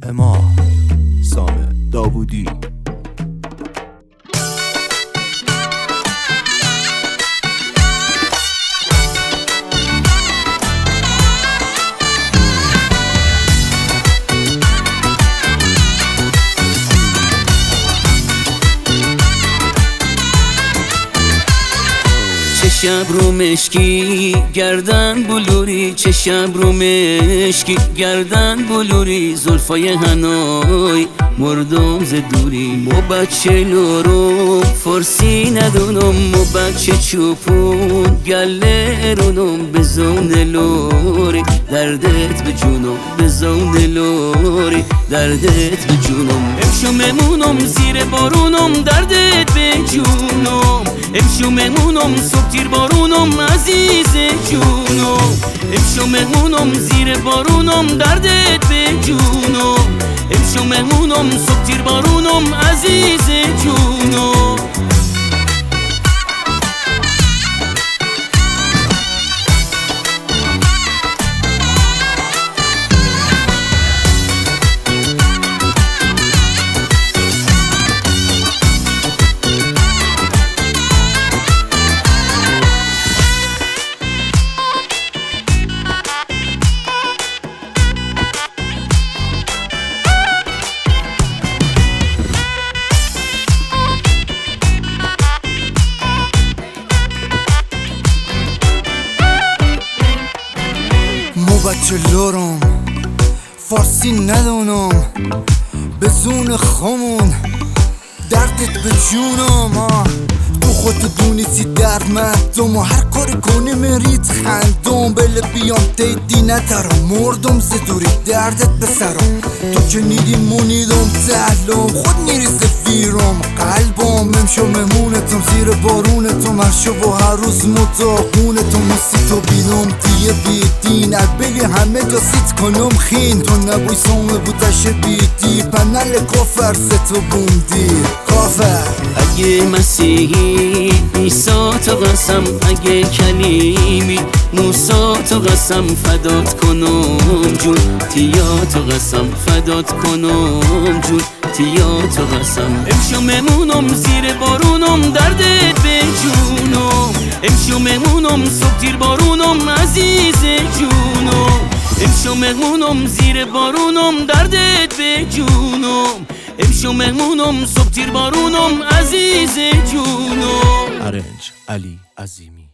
اما سامه داوودی. چه شب رو مشکی گردن بلوری، چه شب رو مشکی گردن بلوری، زلفای هنوی مردم ز دوری. مو بچه لورم فرسی ندونم، مو بچه چوپون گله رونم، بزون لوری دردت به جونم، بزون لوری دردت به جونم. امشو ممونم زیر بارونم، دردت به جونم. امشو ممونم صبح تیر بارونم، عزیز جونم. امشو مهمونم زیر بارونم، دردت به جونم. امشو مهمونم صبح تیر بارونم، عزیز جونم. بچه لورم فارسی ندونم، به زون خمون دردت به جونم. تو خودت دونی چی درد مردم و هر کاری کنی میرید خندم. بله بیام دیدی ندارم، مردم زدوری دردت به سرم. تو که نیدی مونیدم تحلم، خود نیری زفیرم قلبم. امشو ممونتم زیر بارونتم، هر شب و هر روز متاقونتم. مسی تو بینم دیه بیدین البلی همه جا سیت کنم خین. تو نبوی سامه بودش بیدی پنل کافر ستو بوندی کافر. اگه مسیحی عیسا تو قسم، اگه کلیمی موسا تو قسم، فدات کنم جون تیا تو قسم، فدات کنم جون تیا تو قسم. امشو ممونم زیر بارونم، دردت به جونم. امشو ممونم صبح تیر بارونم، عزیز جونم. امشو مهمونم زیر بارونم، دردت به جونم. امشو مهمونم صبح تیر بارونم، عزیز جونم. ارنج علی عظیمی.